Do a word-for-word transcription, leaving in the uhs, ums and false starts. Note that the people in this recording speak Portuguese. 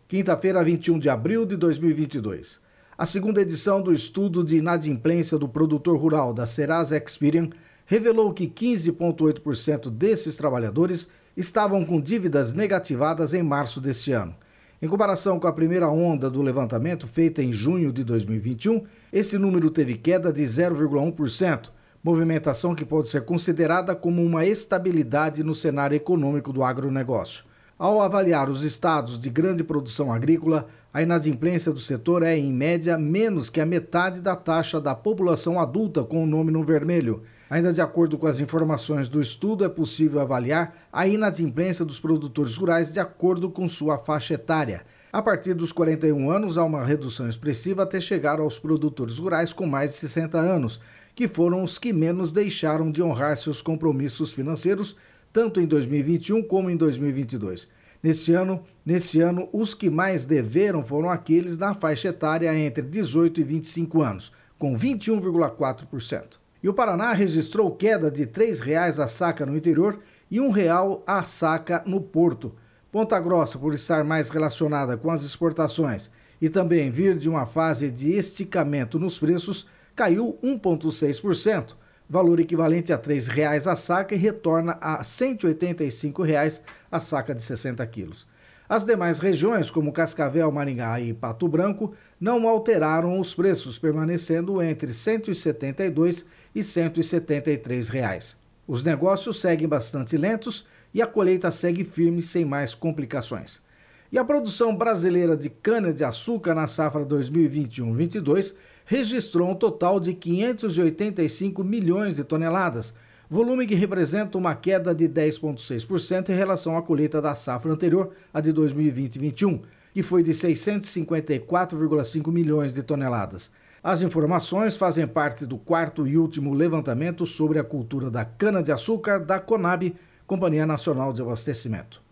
Quinta-feira, vinte e um de abril de dois mil e vinte e dois. A segunda edição do estudo de inadimplência do produtor rural da Serasa Experian revelou que quinze vírgula oito por cento desses trabalhadores estavam com dívidas negativadas em março deste ano. Em comparação com a primeira onda do levantamento feita em junho de dois mil e vinte e um, esse número teve queda de zero vírgula um por cento, movimentação que pode ser considerada como uma estabilidade no cenário econômico do agronegócio. Ao avaliar os estados de grande produção agrícola, a inadimplência do setor é, em média, menos que a metade da taxa da população adulta com o nome no vermelho. Ainda de acordo com as informações do estudo, é possível avaliar a inadimplência dos produtores rurais de acordo com sua faixa etária. A partir dos quarenta e um anos, há uma redução expressiva até chegar aos produtores rurais com mais de sessenta anos, que foram os que menos deixaram de honrar seus compromissos financeiros, tanto em dois mil e vinte e um como em dois mil e vinte e dois. Neste ano, neste ano, os que mais deveram foram aqueles na faixa etária entre dezoito e vinte e cinco anos, com vinte e um vírgula quatro por cento. E o Paraná registrou queda de três reais a saca no interior e um real a saca no Porto. Ponta Grossa, por estar mais relacionada com as exportações e também vir de uma fase de esticamento nos preços, caiu um vírgula seis por cento, valor equivalente a três reais a saca e retorna a cento e oitenta e cinco reais a saca de sessenta quilos. As demais regiões, como Cascavel, Maringá e Pato Branco, não alteraram os preços, permanecendo entre cento e setenta e dois e cento e setenta e três reais. Os negócios seguem bastante lentos e a colheita segue firme sem mais complicações. E a produção brasileira de cana-de-açúcar na safra dois mil e vinte e um vinte e dois registrou um total de quinhentos e oitenta e cinco milhões de toneladas, volume que representa uma queda de dez vírgula seis por cento em relação à colheita da safra anterior, a de dois mil e vinte e vinte e um, que foi de seiscentos e cinquenta e quatro vírgula cinco milhões de toneladas. As informações fazem parte do quarto e último levantamento sobre a cultura da cana-de-açúcar da Conab, Companhia Nacional de Abastecimento.